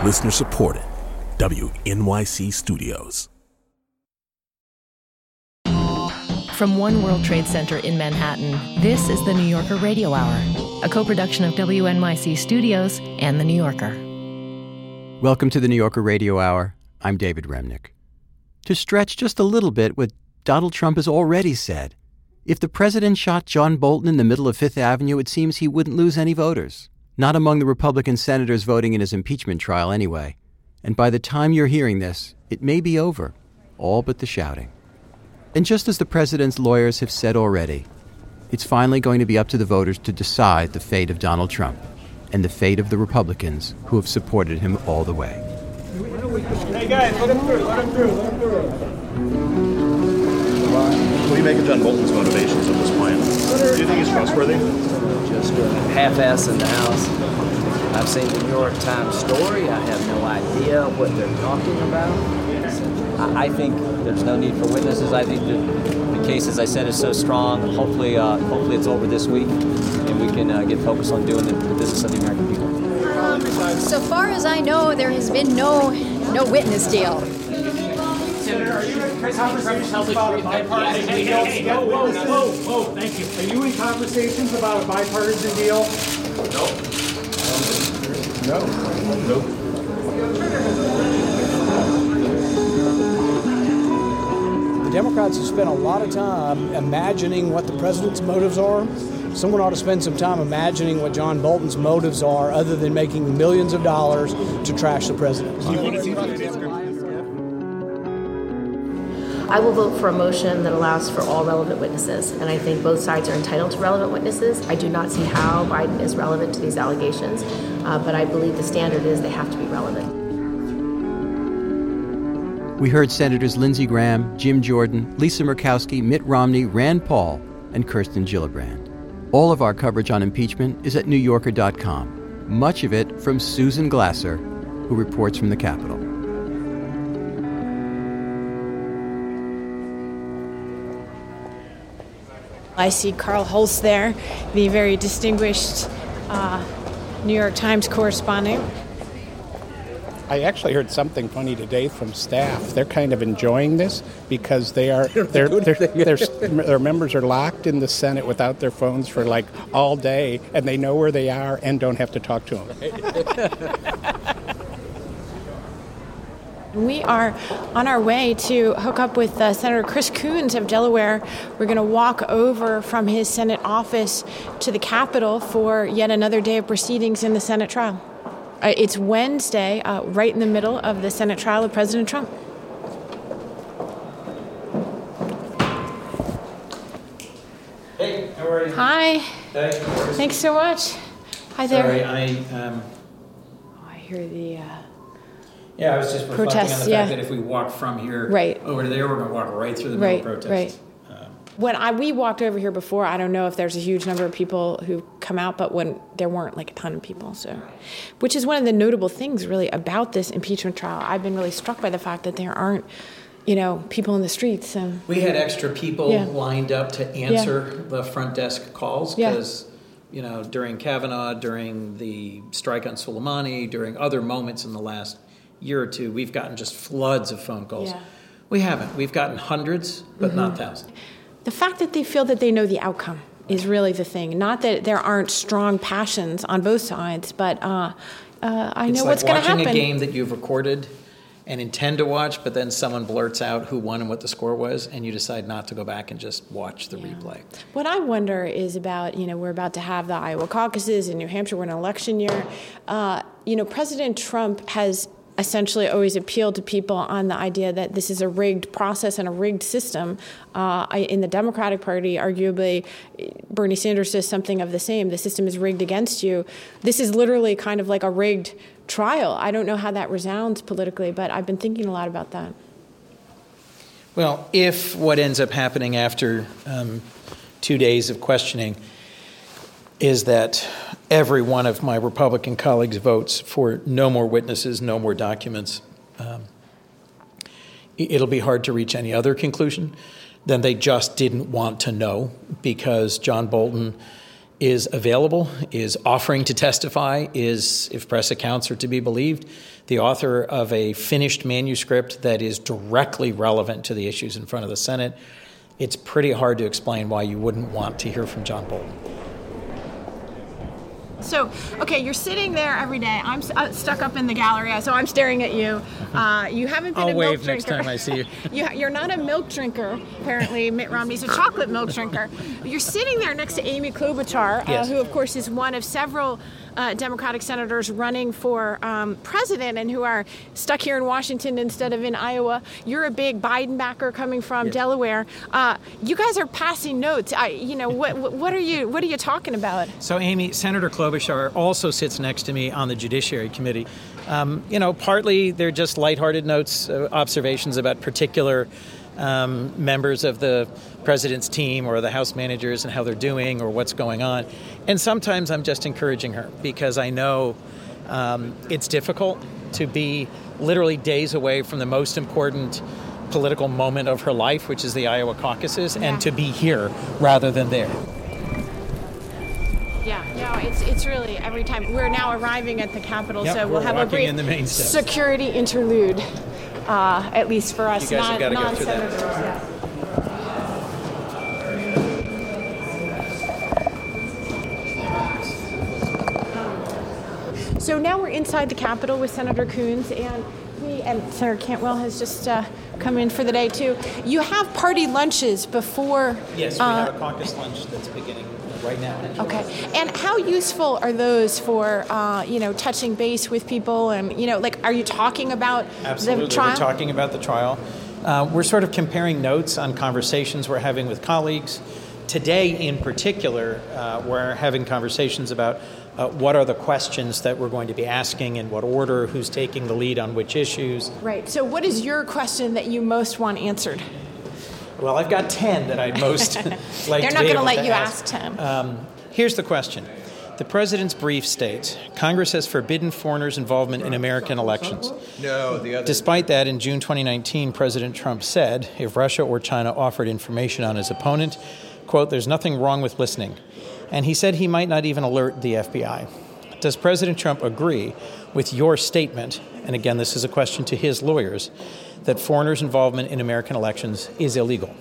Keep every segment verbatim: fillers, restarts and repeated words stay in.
Listener supported. W N Y C Studios. From One World Trade Center in Manhattan, this is the New Yorker Radio Hour, a co-production of W N Y C Studios and The New Yorker. Welcome to the New Yorker Radio Hour. I'm David Remnick. To stretch just a little bit what Donald Trump has already said, if the president shot John Bolton in the middle of Fifth Avenue, it seems he wouldn't lose any voters. Not among the Republican senators voting in his impeachment trial anyway. And by the time you're hearing this, it may be over, all but the shouting. And just as the president's lawyers have said already, it's finally going to be up to the voters to decide the fate of Donald Trump and the fate of the Republicans who have supported him all the way. Hey guys, let him through, let him through, let him through. What do you make of John Bolton's motivations of this plan? Do you think he's trustworthy? Just a half-ass in the House. I've seen the New York Times story. I have no idea what they're talking about. I, I think there's no need for witnesses. I think the, the case, as I said, is so strong. Hopefully, uh, hopefully it's over this week, and we can uh, get focused on doing the, the business of the American people. Um, so far as I know, there has been no no witness deal. Senator, are you in conversations about a bipartisan deal? Whoa, whoa, whoa, whoa, thank you. Are you in conversations about a bipartisan deal? No. No. Nope. The Democrats have spent a lot of time imagining what the president's motives are. Someone ought to spend some time imagining what John Bolton's motives are other than making millions of dollars to trash the president. I will vote for a motion that allows for all relevant witnesses, and I think both sides are entitled to relevant witnesses. I do not see how Biden is relevant to these allegations, uh, but I believe the standard is they have to be relevant. We heard Senators Lindsey Graham, Jim Jordan, Lisa Murkowski, Mitt Romney, Rand Paul, and Kirsten Gillibrand. All of our coverage on impeachment is at New Yorker dot com, much of it from Susan Glasser, who reports from the Capitol. I see Carl Hulse there, the very distinguished uh, New York Times correspondent. I actually heard something funny today from staff. They're kind of enjoying this because they are their their their their members are locked in the Senate without their phones for like all day, and they know where they are and don't have to talk to them. We are on our way to hook up with uh, Senator Chris Coons of Delaware. We're going to walk over from his Senate office to the Capitol for yet another day of proceedings in the Senate trial. Uh, it's Wednesday, uh, right in the middle of the Senate trial of President Trump. Hey, how are you? Hi. Hey. Thanks so much. Hi there. Sorry, I... Um, oh, I hear the... Uh, yeah, I was just reflecting protests, on the yeah. fact that if we walk from here right. over to there, we're going to walk right through the middle right, of protests. Right. When I we walked over here before, I don't know if there's a huge number of people who come out, but when there weren't like a ton of people, so which is one of the notable things really about this impeachment trial. I've been really struck by the fact that there aren't, you know, people in the streets. And we had extra people yeah. lined up to answer yeah. the front desk calls because, yeah. you know, during Kavanaugh, during the strike on Soleimani, during other moments in the last year or two, we've gotten just floods of phone calls. Yeah. We haven't. We've gotten hundreds, but mm-hmm. not thousands. The fact that they feel that they know the outcome is really the thing. Not that there aren't strong passions on both sides, but uh, uh, I it's know like what's going to happen. It's like watching a game that you've recorded and intend to watch, but then someone blurts out who won and what the score was, and you decide not to go back and just watch the yeah. replay. What I wonder is about, you know, we're about to have the Iowa caucuses in New Hampshire. We're in an election year. Uh, you know, President Trump has essentially always appealed to people on the idea that this is a rigged process and a rigged system. Uh, I, in the Democratic Party, arguably, Bernie Sanders says something of the same. The system is rigged against you. This is literally kind of like a rigged trial. I don't know how that resounds politically, but I've been thinking a lot about that. Well, if what ends up happening after um, two days of questioning is that every one of my Republican colleagues votes for no more witnesses, no more documents, um, it'll be hard to reach any other conclusion than they just didn't want to know because John Bolton is available, is offering to testify, is, if press accounts are to be believed, the author of a finished manuscript that is directly relevant to the issues in front of the Senate. It's pretty hard to explain why you wouldn't want to hear from John Bolton. So, okay, you're sitting there every day. I'm uh, stuck up in the gallery, so I'm staring at you. Uh, you haven't been I'll a milk wave drinker. next time I see you. you. You're not a milk drinker, apparently. Mitt Romney's a chocolate milk drinker. You're sitting there next to Amy Klobuchar, Yes. uh, who, of course, is one of several uh, Democratic senators running for um, president and who are stuck here in Washington instead of in Iowa. You're a big Biden backer coming from Yes. Delaware. Uh, you guys are passing notes. I, you know, what, what are you what are you talking about? So, Amy, Senator Klobuchar also sits next to me on the Judiciary Committee. Um, you know, partly they're just lighthearted notes, uh, observations about particular um, members of the president's team or the House managers and how they're doing or what's going on. And sometimes I'm just encouraging her because I know um, it's difficult to be literally days away from the most important political moment of her life, which is the Iowa caucuses, Yeah. and to be here rather than there. Yeah, no, it's it's really every time. We're now arriving at the Capitol, Yep, so we'll we're have a walking brief in the main steps. security interlude, uh, at least for us, You guys have non, gotta go through that. non-senators. Yeah. So now we're inside the Capitol with Senator Coons, and we and Senator Cantwell has just uh, come in for the day too. You have party lunches before. Yes, we uh, have a caucus lunch that's beginning right now. Okay, and how useful are those for uh, you know touching base with people, and you know like are you talking about Absolutely, the trial? we're talking about the trial. Uh, we're sort of comparing notes on conversations we're having with colleagues. Today, in particular, uh, we're having conversations about uh, what are the questions that we're going to be asking, in what order, who's taking the lead on which issues. Right. So, what is your question that you most want answered? Well, I've got ten that I'd most like to be They're not going to able let to you ask. ask ten. Um, here's the question. The president's brief states, Congress has forbidden foreigners' involvement in American elections. No, the other. Despite that, in June twenty nineteen, President Trump said if Russia or China offered information on his opponent, quote, there's nothing wrong with listening. And he said he might not even alert the F B I. Does President Trump agree with your statement, and again, this is a question to his lawyers, that foreigners' involvement in American elections is illegal?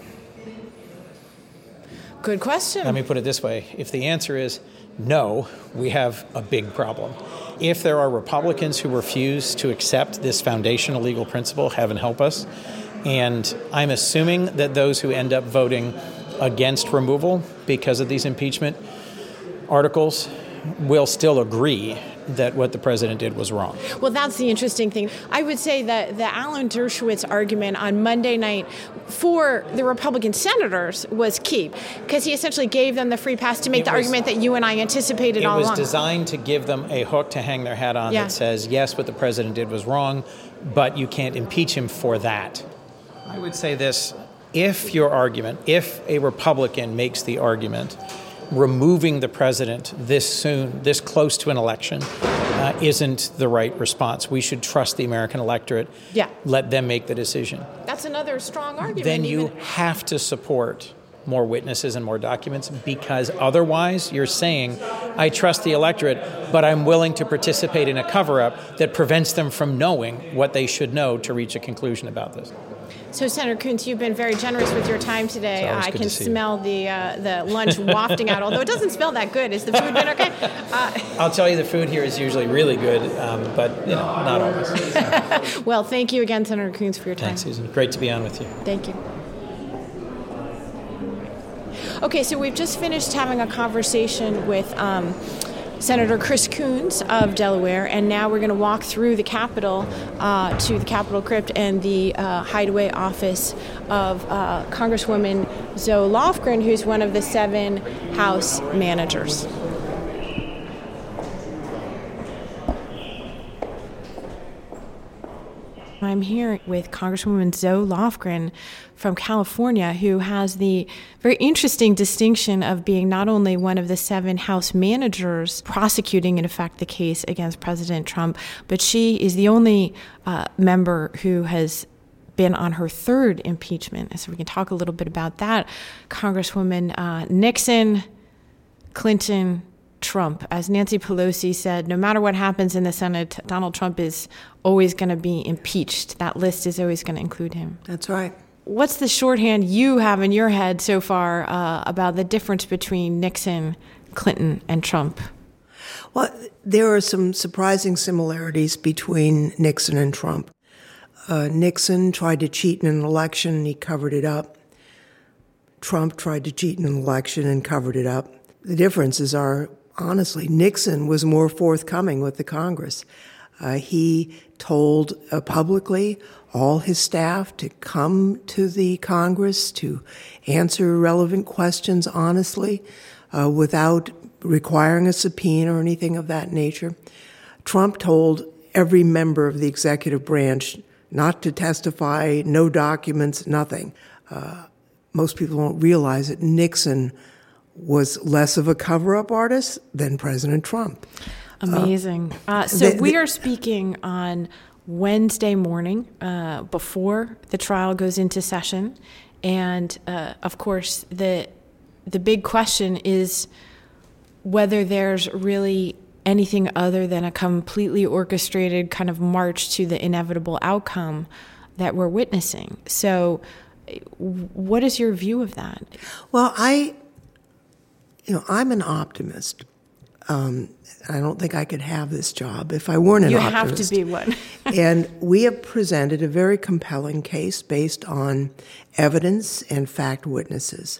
Good question. Let me put it this way. If the answer is no, we have a big problem. If there are Republicans who refuse to accept this foundational legal principle, heaven help us. And I'm assuming that those who end up voting against removal because of these impeachment articles will still agree that what the president did was wrong. Well, that's the interesting thing. I would say that the Alan Dershowitz argument on Monday night for the Republican senators was key, because he essentially gave them the free pass to make It the was- argument that you and I anticipated It all was along. designed to give them a hook to hang their hat on Yeah. that says, yes, what the president did was wrong, but you can't impeach him for that. I would say this, if your argument, if a Republican makes the argument, removing the president this soon, this close to an election, uh, isn't the right response. We should trust the American electorate. Yeah. Let them make the decision. That's another strong argument. Then you even. have to support more witnesses and more documents, because otherwise you're saying, I trust the electorate, but I'm willing to participate in a cover-up that prevents them from knowing what they should know to reach a conclusion about this. So, Senator Coons, you've been very generous with your time today. It's always I good can to see you. smell the uh, the lunch wafting out, although it doesn't smell that good. Is the food been okay? Uh, I'll tell you, the food here is usually really good, um, but you know, not always. well, thank you again, Senator Coons, for your time. Thanks, Susan. Great to be on with you. Thank you. Okay, so we've just finished having a conversation with um, Senator Chris Coons of Delaware, and now we're going to walk through the Capitol uh, to the Capitol Crypt and the uh, hideaway office of uh, Congresswoman Zoe Lofgren, who's one of the seven House managers. I'm here with Congresswoman Zoe Lofgren from California, who has the very interesting distinction of being not only one of the seven House managers prosecuting, in effect, the case against President Trump, but she is the only uh, member who has been on her third impeachment. So we can talk a little bit about that. Congresswoman uh, Nixon, Clinton, Trump. As Nancy Pelosi said, no matter what happens in the Senate, Donald Trump is always going to be impeached. That list is always going to include him. That's right. What's the shorthand you have in your head so far uh, about the difference between Nixon, Clinton, and Trump? Well, there are some surprising similarities between Nixon and Trump. Uh, Nixon tried to cheat in an election, and he covered it up. Trump tried to cheat in an election and covered it up. The differences are, honestly, Nixon was more forthcoming with the Congress. Uh, he told uh, publicly all his staff to come to the Congress to answer relevant questions honestly, uh, without requiring a subpoena or anything of that nature. Trump told every member of the executive branch not to testify, no documents, nothing. Uh, most people don't realize that Nixon was less of a cover-up artist than President Trump. Amazing. Uh, uh, so the, the, we are speaking on Wednesday morning uh, before the trial goes into session. And, uh, of course, the the big question is whether there's really anything other than a completely orchestrated kind of march to the inevitable outcome that we're witnessing. So what is your view of that? Well, I, you know, I'm an optimist. Um, I don't think I could have this job if I weren't an you optimist. You have to be one. And we have presented a very compelling case based on evidence and fact witnesses.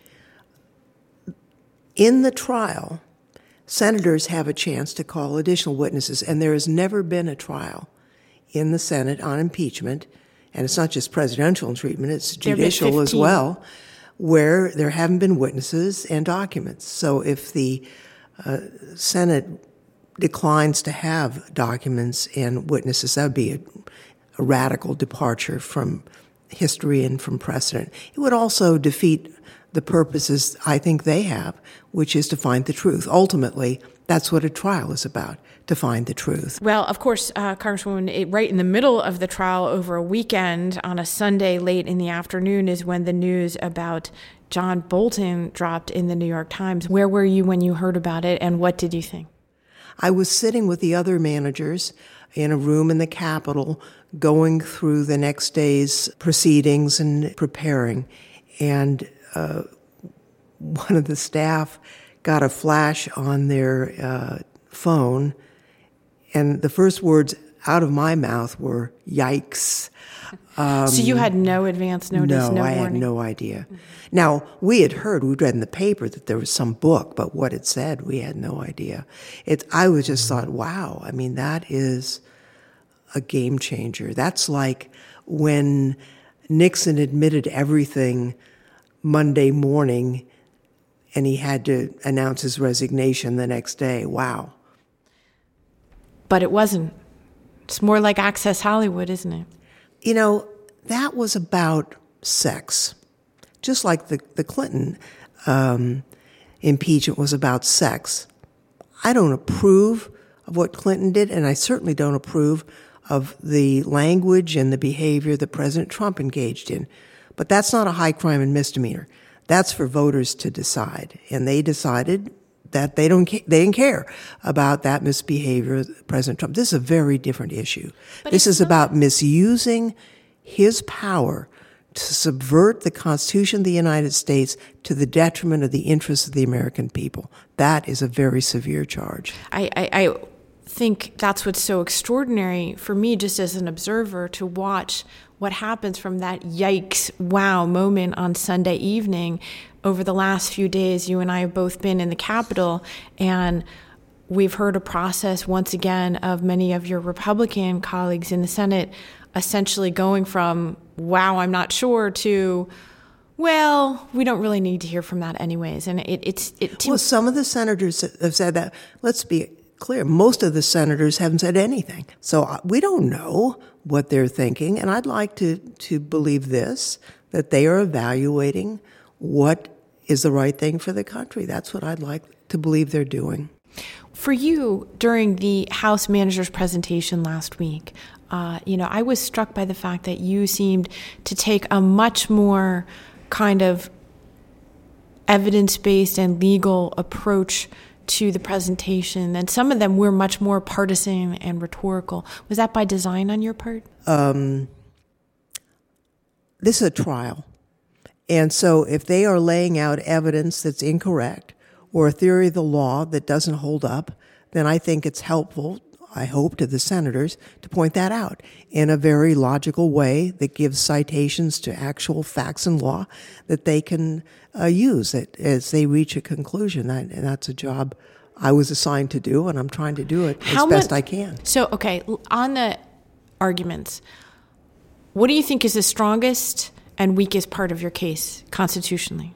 In the trial, senators have a chance to call additional witnesses, and there has never been a trial in the Senate on impeachment, and it's not just presidential treatment, it's judicial as well, where there haven't been witnesses and documents. So if the uh, Senate declines to have documents and witnesses, that would be a, a radical departure from history and from precedent. It would also defeat the purposes I think they have, which is to find the truth. Ultimately, that's what a trial is about, to find the truth. Well, of course, uh, Congresswoman, it, right in the middle of the trial over a weekend on a Sunday late in the afternoon is when the news about John Bolton dropped in the New York Times. Where were you when you heard about it, and what did you think? I was sitting with the other managers in a room in the Capitol going through the next day's proceedings and preparing. And uh, one of the staff got a flash on their uh, phone, and the first words out of my mouth were, yikes. Um, so you had no advance notice, no, no I warning? had no idea. Mm-hmm. Now, we had heard, we'd read in the paper that there was some book, but what it said, we had no idea. It, I was just thought, wow, I mean, that is a game changer. That's like when Nixon admitted everything Monday morning and he had to announce his resignation the next day. Wow. But it wasn't. It's more like Access Hollywood, isn't it? You know, that was about sex. Just like the, the Clinton um, impeachment was about sex. I don't approve of what Clinton did, and I certainly don't approve of the language and the behavior that President Trump engaged in. But that's not a high crime and misdemeanor. That's for voters to decide. And they decided that they don't ca- they didn't care about that misbehavior of President Trump. This is a very different issue. But this is not- about misusing his power to subvert the Constitution of the United States to the detriment of the interests of the American people. That is a very severe charge. I, I, I think that's what's so extraordinary for me, just as an observer, to watch what happens from that yikes, wow moment on Sunday evening. Over the last few days, you and I have both been in the Capitol, and we've heard a process once again of many of your Republican colleagues in the Senate essentially going from, wow, I'm not sure, to, well, we don't really need to hear from that anyways. And it, it's... It, well, some of the senators have said that. Let's be clear. Most of the senators haven't said anything. So we don't know what they're thinking. And I'd like to, to believe this, that they are evaluating what is the right thing for the country. That's what I'd like to believe they're doing. For you, during the House manager's presentation last week, uh, you know, I was struck by the fact that you seemed to take a much more kind of evidence-based and legal approach to the presentation, and some of them were much more partisan and rhetorical. Was that by design on your part? Um, this is a trial. And so if they are laying out evidence that's incorrect or a theory of the law that doesn't hold up, then I think it's helpful, I hope, to the senators to point that out in a very logical way that gives citations to actual facts and law that they can uh, use it as they reach a conclusion. That, and that's a job I was assigned to do, and I'm trying to do it How as best much, I can. So, okay, on the arguments, what do you think is the strongest and weakest part of your case constitutionally?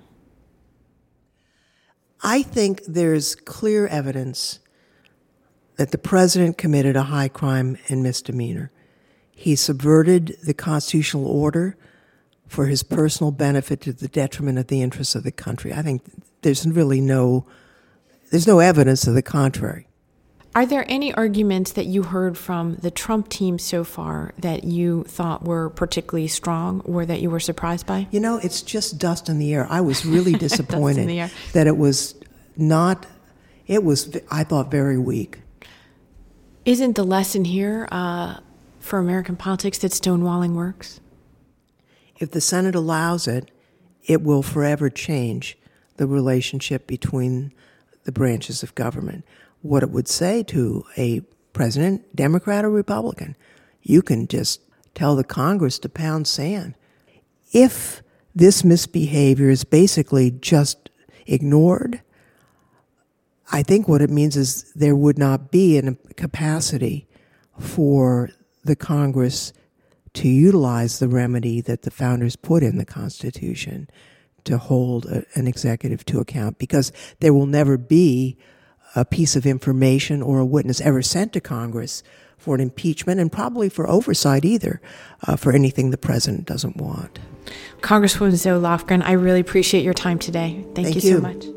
I think there's clear evidence that the president committed a high crime and misdemeanor. He subverted the constitutional order for his personal benefit to the detriment of the interests of the country. I think there's really no, there's no evidence to the contrary. Are there any arguments that you heard from the Trump team so far that you thought were particularly strong or that you were surprised by? You know, it's just dust in the air. I was really disappointed Dust in the air. that it was not, it was, I thought, very weak. Isn't the lesson here uh, for American politics that stonewalling works? If the Senate allows it, it will forever change the relationship between the branches of government. What it would say to a president, Democrat or Republican, you can just tell the Congress to pound sand. If this misbehavior is basically just ignored, I think what it means is there would not be a capacity for the Congress to utilize the remedy that the founders put in the Constitution to hold a, an executive to account, because there will never be a piece of information or a witness ever sent to Congress for an impeachment, and probably for oversight either, uh, for anything the president doesn't want. Congresswoman Zoe Lofgren, I really appreciate your time today. Thank, Thank you, you so much.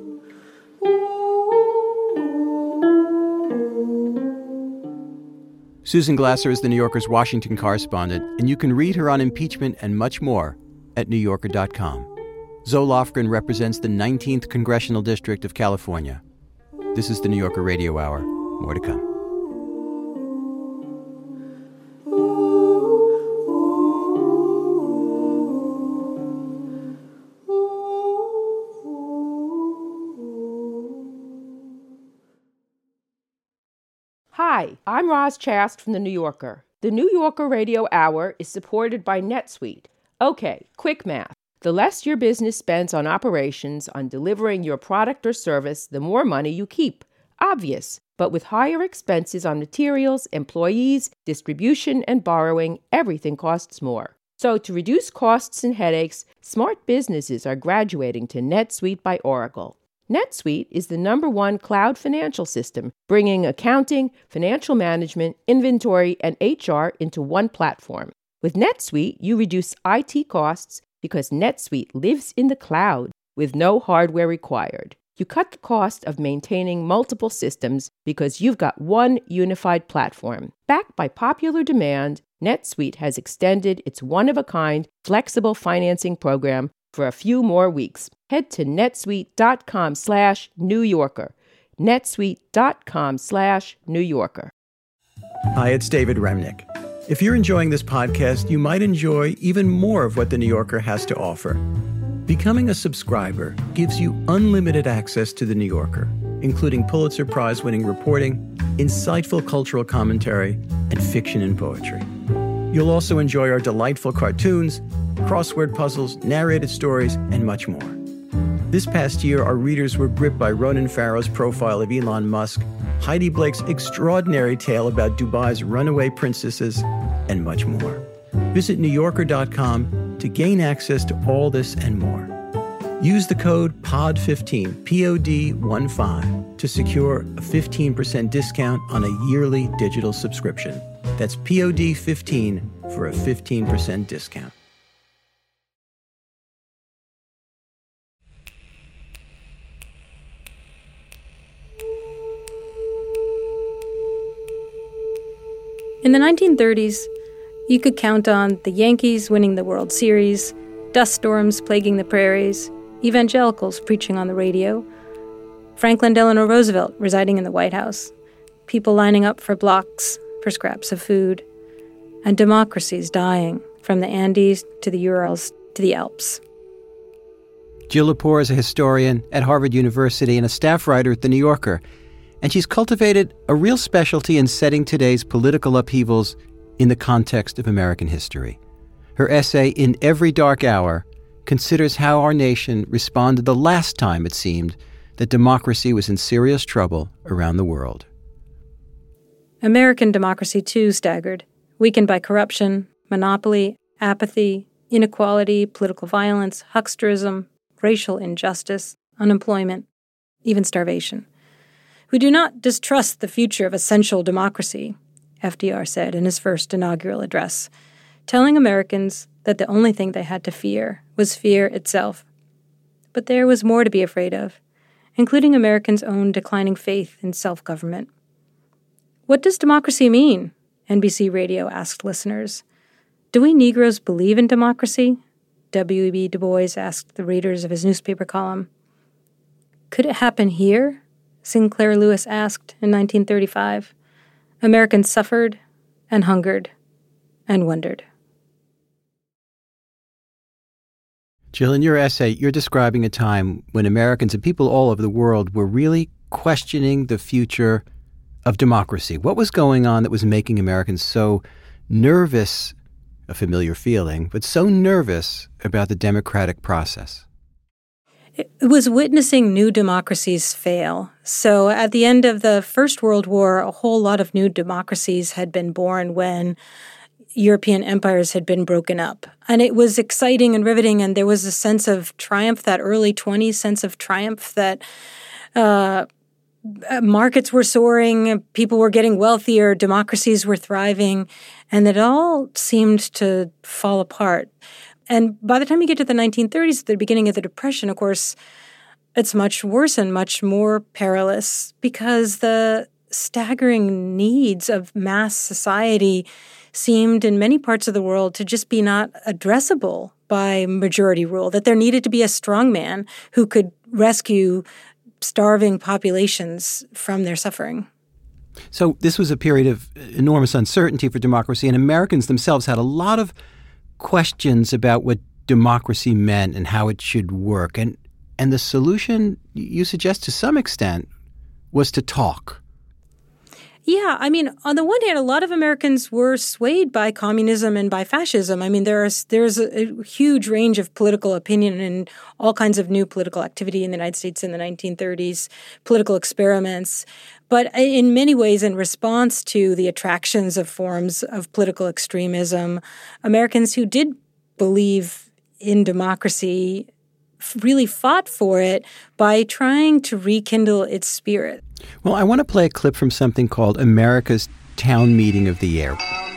Susan Glasser is the New Yorker's Washington correspondent, and you can read her on impeachment and much more at new yorker dot com. Zoe Lofgren represents the nineteenth Congressional District of California. This is the New Yorker Radio Hour. More to come. Hi, I'm Roz Chast from The New Yorker. The New Yorker Radio Hour is supported by NetSuite. Okay, quick math. The less your business spends on operations, on delivering your product or service, the more money you keep. Obvious. But with higher expenses on materials, employees, distribution, and borrowing, everything costs more. So to reduce costs and headaches, smart businesses are graduating to NetSuite by Oracle. NetSuite is the number one cloud financial system, bringing accounting, financial management, inventory, and H R into one platform. With NetSuite, you reduce I T costs because NetSuite lives in the cloud with no hardware required. You cut the cost of maintaining multiple systems because you've got one unified platform. Backed by popular demand, NetSuite has extended its one-of-a-kind flexible financing program for a few more weeks. Head to netsuite.com slash New Yorker. netsuite.com slash New Yorker. Hi, it's David Remnick. If you're enjoying this podcast, you might enjoy even more of what The New Yorker has to offer. Becoming a subscriber gives you unlimited access to The New Yorker, including Pulitzer Prize-winning reporting, insightful cultural commentary, and fiction and poetry. You'll also enjoy our delightful cartoons, crossword puzzles, narrated stories, and much more. This past year, our readers were gripped by Ronan Farrow's profile of Elon Musk, Heidi Blake's extraordinary tale about Dubai's runaway princesses, and much more. Visit new yorker dot com to gain access to all this and more. Use the code P O D fifteen, P O D fifteen, to secure a fifteen percent discount on a yearly digital subscription. That's P O D fifteen for a fifteen percent discount. In the nineteen thirties, you could count on the Yankees winning the World Series, dust storms plaguing the prairies, evangelicals preaching on the radio, Franklin Delano Roosevelt residing in the White House, people lining up for blocks for scraps of food, and democracies dying from the Andes to the Urals to the Alps. Jill Lepore is a historian at Harvard University and a staff writer at The New Yorker, and she's cultivated a real specialty in setting today's political upheavals in the context of American history. Her essay, In Every Dark Hour, considers how our nation responded the last time it seemed that democracy was in serious trouble around the world. American democracy, too, staggered, weakened by corruption, monopoly, apathy, inequality, political violence, hucksterism, racial injustice, unemployment, even starvation. We do not distrust the future of essential democracy, F D R said in his first inaugural address, telling Americans that the only thing they had to fear was fear itself. But there was more to be afraid of, including Americans' own declining faith in self-government. What does democracy mean? N B C Radio asked listeners. Do we Negroes believe in democracy? W E B Du Bois asked the readers of his newspaper column. Could it happen here? Sinclair Lewis asked in nineteen thirty-five. Americans suffered and hungered and wondered. Jill, in your essay, you're describing a time when Americans and people all over the world were really questioning the future of democracy. What was going on that was making Americans so nervous, a familiar feeling, but so nervous about the democratic process? It was witnessing new democracies fail. So at the end of the First World War, a whole lot of new democracies had been born when European empires had been broken up. And it was exciting and riveting, and there was a sense of triumph, that early twenties sense of triumph that uh, markets were soaring, people were getting wealthier, democracies were thriving, and it all seemed to fall apart. And by the time you get to the nineteen thirties, at the beginning of the Depression, of course, it's much worse and much more perilous because the staggering needs of mass society seemed in many parts of the world to just be not addressable by majority rule, that there needed to be a strongman who could rescue starving populations from their suffering. So this was a period of enormous uncertainty for democracy, and Americans themselves had a lot of questions about what democracy meant and how it should work. And and the solution, you suggest to some extent, was to talk. Yeah, I mean, on the one hand, a lot of Americans were swayed by communism and by fascism. I mean, there's there's a, a huge range of political opinion and all kinds of new political activity in the United States in the nineteen thirties, political experiments. But in many ways, in response to the attractions of forms of political extremism, Americans who did believe in democracy really fought for it by trying to rekindle its spirit. Well, I want to play a clip from something called America's Town Meeting of the Year.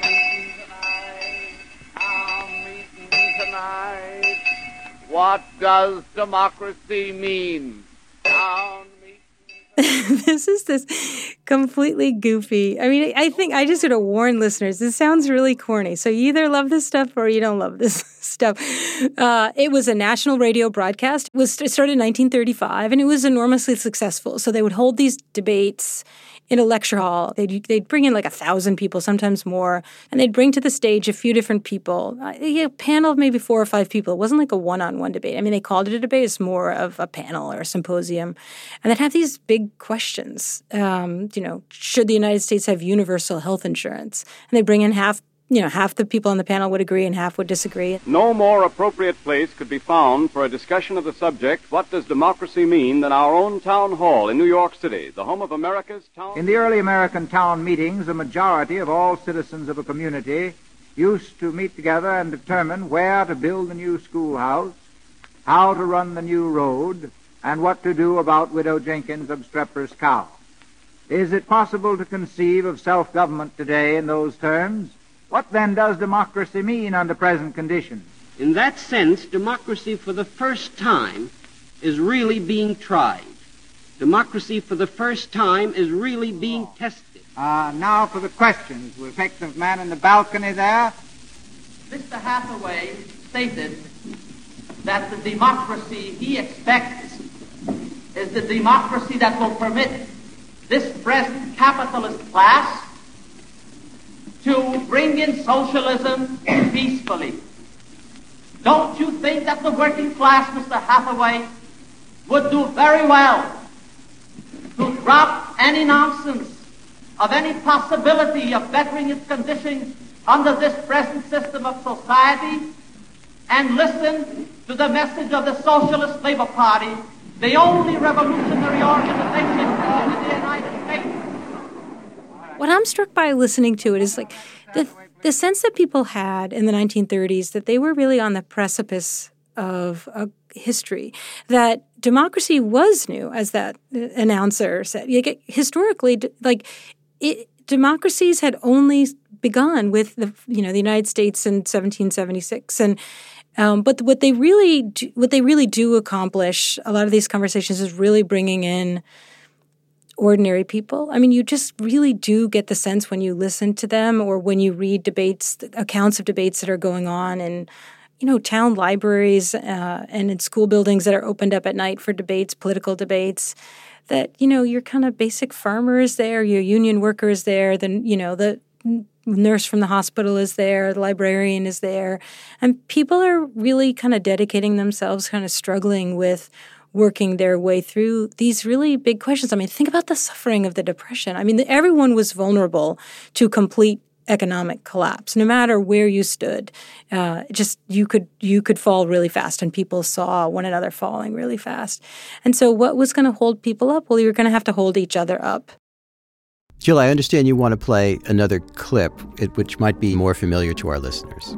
What does democracy mean? Town This is this completely goofy. I mean, I think I just sort of warn listeners, this sounds really corny. So you either love this stuff or you don't love this stuff. Uh, it was a national radio broadcast. It, was, it started in nineteen thirty-five, and it was enormously successful. So they would hold these debates in a lecture hall. They'd, they'd bring in like a thousand people, sometimes more, and they'd bring to the stage a few different people, a panel of maybe four or five people. It wasn't like a one-on-one debate. I mean, they called it a debate. It's more of a panel or a symposium. And they'd have these big questions. Um, you know, should the United States have universal health insurance? And they'd bring in half, you know, half the people on the panel would agree and half would disagree. No more appropriate place could be found for a discussion of the subject, what does democracy mean, than our own town hall in New York City, the home of America's town. In the early American town meetings, a majority of all citizens of a community used to meet together and determine where to build the new schoolhouse, how to run the new road, and what to do about Widow Jenkins of Streper's cow. Is it possible to conceive of self-government today in those terms? What then does democracy mean under present conditions? In that sense, democracy for the first time is really being tried. Democracy for the first time is really being tested. Uh, now for the questions. We'll take the man in the balcony there. Mister Hathaway stated that the democracy he expects is the democracy that will permit this present capitalist class to bring in socialism peacefully. Don't you think that the working class, Mister Hathaway, would do very well to drop any nonsense of any possibility of bettering its condition under this present system of society and listen to the message of the Socialist Labor Party, the only revolutionary organization in the United States? What I'm struck by listening to it is like the the sense that people had in the nineteen thirties that they were really on the precipice of a history, that democracy was new, as that announcer said. Historically, like it, democracies had only begun with the you know the United States in seventeen seventy-six, and um, but what they really do, what they really do accomplish, a lot of these conversations, is really bringing in ordinary people. I mean, you just really do get the sense when you listen to them or when you read debates, accounts of debates that are going on in, you know, town libraries uh, and in school buildings that are opened up at night for debates, political debates, that, you know, your kind of basic farmer is there, your union worker is there, then, you know, the nurse from the hospital is there, the librarian is there, and people are really kind of dedicating themselves, kind of struggling with working their way through these really big questions. I mean, think about the suffering of the Depression. I mean, everyone was vulnerable to complete economic collapse, no matter where you stood. Uh, just you could you could fall really fast, and people saw one another falling really fast. And so what was going to hold people up? Well, you were going to have to hold each other up. Jill, I understand you want to play another clip, which might be more familiar to our listeners.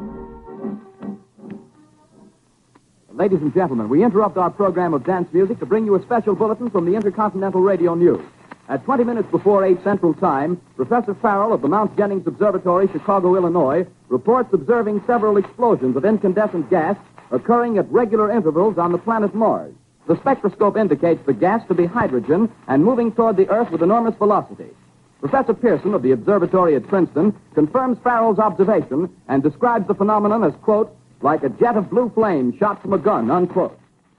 Ladies and gentlemen, we interrupt our program of dance music to bring you a special bulletin from the Intercontinental Radio News. At twenty minutes before eight Central Time, Professor Farrell of the Mount Jennings Observatory, Chicago, Illinois, reports observing several explosions of incandescent gas occurring at regular intervals on the planet Mars. The spectroscope indicates the gas to be hydrogen and moving toward the Earth with enormous velocity. Professor Pearson of the observatory at Princeton confirms Farrell's observation and describes the phenomenon as, quote, like a jet of blue flame shot from a gun, unquote.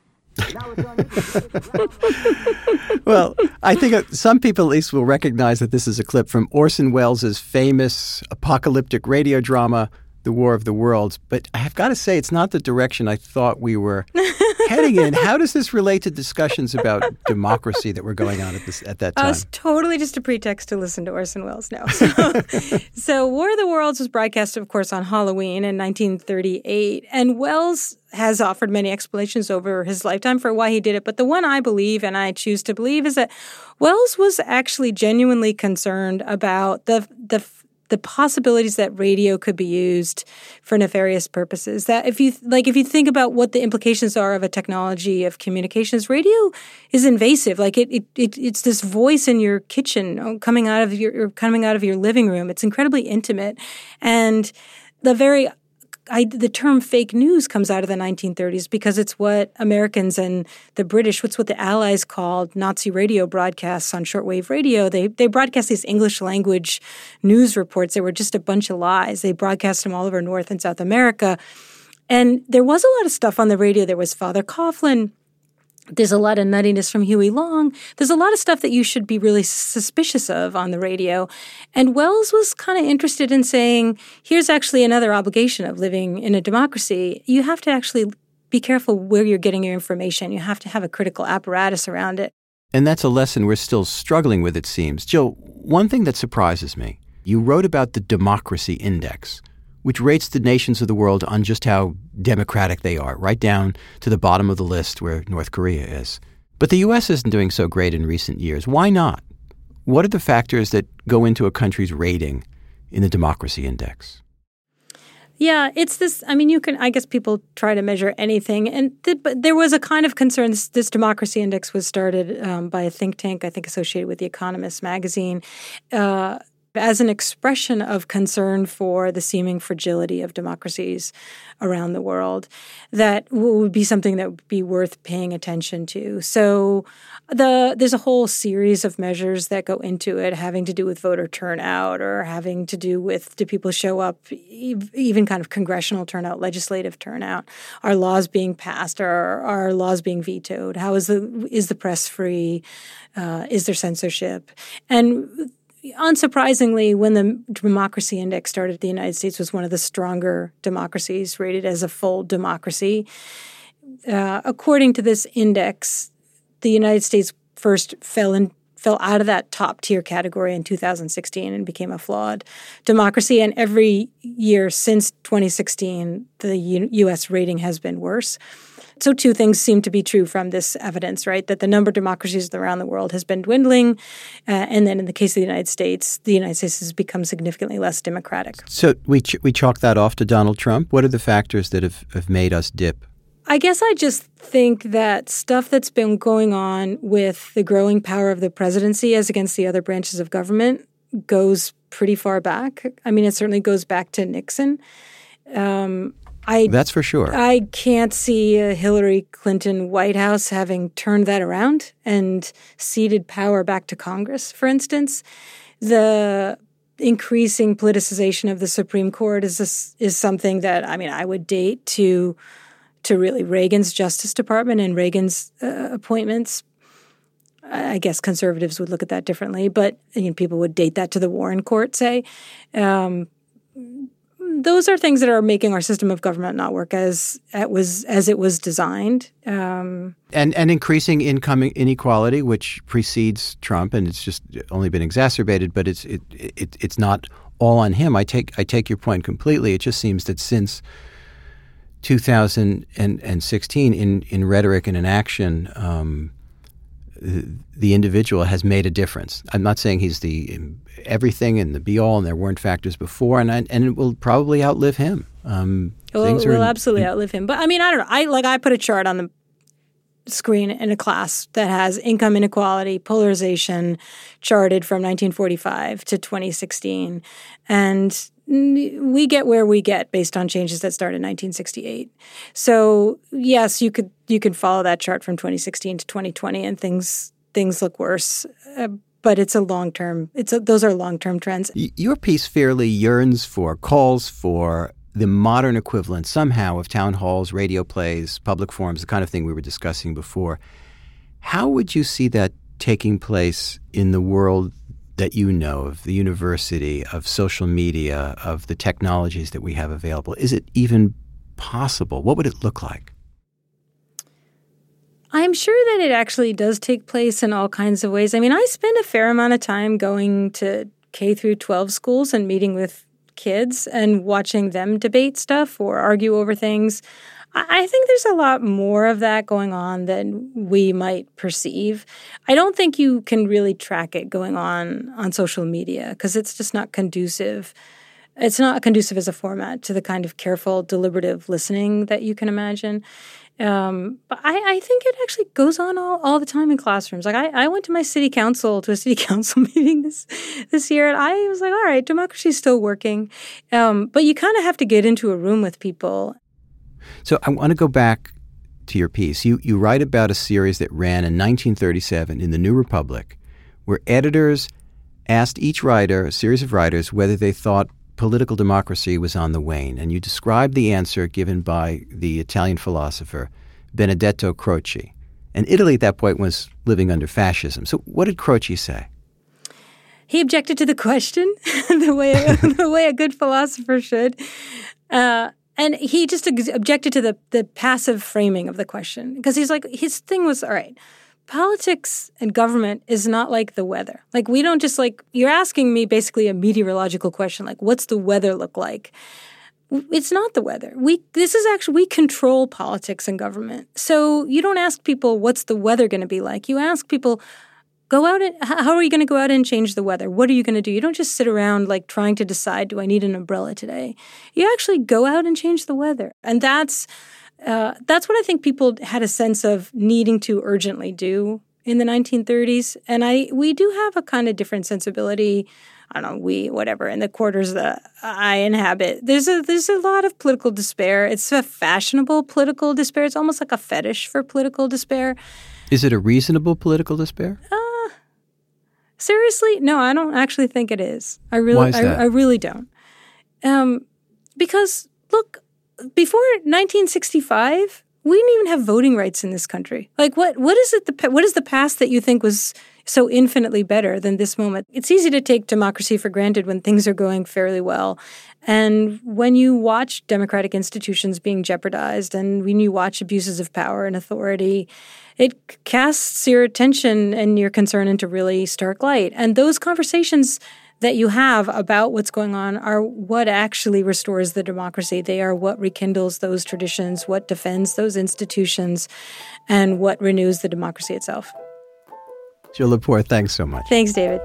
Well, I think some people at least will recognize that this is a clip from Orson Welles' famous apocalyptic radio drama, The War of the Worlds. But I have got to say, it's not the direction I thought we were heading in. How does this relate to discussions about democracy that were going on at this at that time? Uh, it's totally just a pretext to listen to Orson Welles. No. So, so War of the Worlds was broadcast, of course, on Halloween in nineteen thirty-eight. And Welles has offered many explanations over his lifetime for why he did it. But the one I believe, and I choose to believe, is that Welles was actually genuinely concerned about the the the possibilities that radio could be used for nefarious purposes. That if you like, if you think about what the implications are of a technology of communications, radio is invasive. Like it, it, it it's this voice in your kitchen coming out of your coming out of your living room. It's incredibly intimate, and the very I, the term fake news comes out of the nineteen thirties because it's what Americans and the British, what's what the Allies called Nazi radio broadcasts on shortwave radio. They they broadcast these English language news reports that were just a bunch of lies. They broadcast them all over North and South America. And there was a lot of stuff on the radio. There was Father Coughlin. There's a lot of nuttiness from Huey Long. There's a lot of stuff that you should be really suspicious of on the radio. And Welles was kind of interested in saying, here's actually another obligation of living in a democracy. You have to actually be careful where you're getting your information. You have to have a critical apparatus around it. And that's a lesson we're still struggling with, it seems. Jill, one thing that surprises me, you wrote about the Democracy Index, which rates the nations of the world on just how democratic they are, right down to the bottom of the list where North Korea is. But the U S isn't doing so great in recent years. Why not? What are the factors that go into a country's rating in the Democracy Index? Yeah, it's this, I mean, you can, I guess people try to measure anything. And th- but there was a kind of concern, this, this Democracy Index was started um, by a think tank, I think associated with The Economist magazine, uh, as an expression of concern for the seeming fragility of democracies around the world, that would be something that would be worth paying attention to. So the there's a whole series of measures that go into it, having to do with voter turnout or having to do with, do people show up, even kind of congressional turnout, legislative turnout, are laws being passed, or are laws being vetoed? How is the is the press free? Uh, is there censorship? And unsurprisingly, when the Democracy Index started, the United States was one of the stronger democracies, rated as a full democracy. Uh, according to this index, the United States first fell in, fell out of that top-tier category in two thousand sixteen and became a flawed democracy. And every year since twenty sixteen, the U- U.S. rating has been worse. So two things seem to be true from this evidence, right? That the number of democracies around the world has been dwindling. Uh, and then in the case of the United States, the United States has become significantly less democratic. So we ch- we chalk that off to Donald Trump. What are the factors that have, have made us dip? I guess I just think that stuff that's been going on with the growing power of the presidency as against the other branches of government goes pretty far back. I mean, it certainly goes back to Nixon. Um I, That's for sure. I can't see a Hillary Clinton White House having turned that around and ceded power back to Congress, for instance. The increasing politicization of the Supreme Court is this, is something that, I mean, I would date to to really Reagan's Justice Department and Reagan's uh, appointments. I guess conservatives would look at that differently, but you know, people would date that to the Warren Court, say. Um Those are things that are making our system of government not work as it was as it was designed. Um, and and increasing income inequality, which precedes Trump, and it's just only been exacerbated. But it's it, it it's not all on him. I take I take your point completely. It just seems that since two thousand sixteen, in in rhetoric and in action, um, the, the individual has made a difference. I'm not saying he's the everything and the be-all, and there weren't factors before, and I, and it will probably outlive him. Um, well, things it will are in, absolutely in, outlive him. But I mean, I don't know. I like I put a chart on the screen in a class that has income inequality, polarization, charted from nineteen forty-five to twenty sixteen, and we get where we get based on changes that started in nineteen sixty-eight. So yes, you could you could follow that chart from twenty sixteen to twenty twenty, and things things look worse. Uh, but it's a long term. It's a, those are long term trends. Your piece fairly yearns for, calls for the modern equivalent somehow of town halls, radio plays, public forums, the kind of thing we were discussing before. How would you see that taking place in the world that you know of, the university, of social media, of the technologies that we have available? Is it even possible? What would it look like? I'm sure that it actually does take place in all kinds of ways. I mean, I spend a fair amount of time going to K through twelve schools and meeting with kids and watching them debate stuff or argue over things. I think there's a lot more of that going on than we might perceive. I don't think you can really track it going on on social media because it's just not conducive. It's not conducive as a format to the kind of careful, deliberative listening that you can imagine. Um, but I, I think it actually goes on all, all the time in classrooms. Like I, I went to my city council, to a city council meeting this this year, and I was like, all right, democracy's still working. Um, but you kind of have to get into a room with people. So I want to go back to your piece. You you write about a series that ran in nineteen thirty-seven in the New Republic, where editors asked each writer, a series of writers, whether they thought political democracy was on the wane. And you described the answer given by the Italian philosopher Benedetto Croce. And Italy at that point was living under fascism. So what did Croce say? He objected to the question the way the way a good philosopher should. Uh, and he just objected to the, the passive framing of the question. Because he's like, his thing was, all right, politics and government is not like the weather. Like, we don't just like, you're asking me basically a meteorological question, like, what's the weather look like? It's not the weather. We This is actually, we control politics and government. So you don't ask people, what's the weather going to be like? You ask people, go out and, how are you going to go out and change the weather? What are you going to do? You don't just sit around like trying to decide, do I need an umbrella today? You actually go out and change the weather. And that's uh, that's what I think people had a sense of needing to urgently do in the nineteen thirties. And I we do have a kind of different sensibility I don't know, we, whatever, in the quarters that I inhabit. There's a there's a lot of political despair. It's a fashionable political despair. It's almost like a fetish for political despair. Is it a reasonable political despair? Uh, seriously? No, I don't actually think it is. I really, Why is that? I, I really don't. Um, because, look, before nineteen sixty-five, we didn't even have voting rights in this country. Like, what? What is it? The what is the past that you think was so infinitely better than this moment? It's easy to take democracy for granted when things are going fairly well, and when you watch democratic institutions being jeopardized, and when you watch abuses of power and authority, it casts your attention and your concern into really stark light. And those conversations that you have about what's going on are what actually restores the democracy. They are what rekindles those traditions, what defends those institutions, and what renews the democracy itself. Jill Lepore, thanks so much. Thanks, David.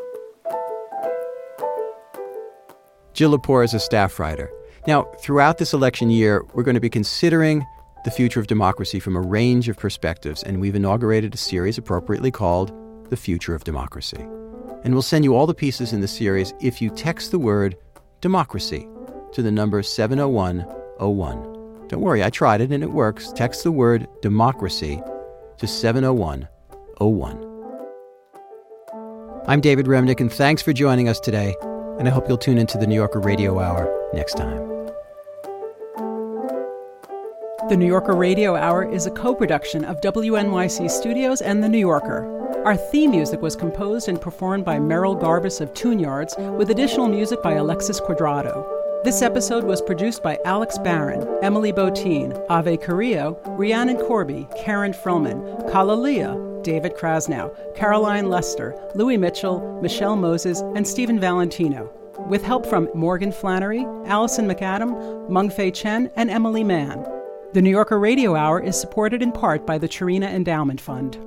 Jill Lepore is a staff writer. Now, throughout this election year, we're going to be considering the future of democracy from a range of perspectives, and we've inaugurated a series appropriately called The Future of Democracy. And we'll send you all the pieces in the series if you text the word democracy to the number seven oh one oh one. Don't worry, I tried it and it works. Text the word democracy to seven oh one oh one. I'm David Remnick, and thanks for joining us today. And I hope you'll tune into the New Yorker Radio Hour next time. The New Yorker Radio Hour is a co-production of W N Y C Studios and The New Yorker. Our theme music was composed and performed by Merrill Garbus of Tune Yards, with additional music by Alexis Quadrado. This episode was produced by Alex Barron, Emily Botine, Ave Carrillo, Rhiannon Corby, Karen Frillman, Kala Leah, David Krasnow, Caroline Lester, Louis Mitchell, Michelle Moses, and Stephen Valentino, with help from Morgan Flannery, Allison McAdam, Mung Fei Chen, and Emily Mann. The New Yorker Radio Hour is supported in part by the Chirina Endowment Fund.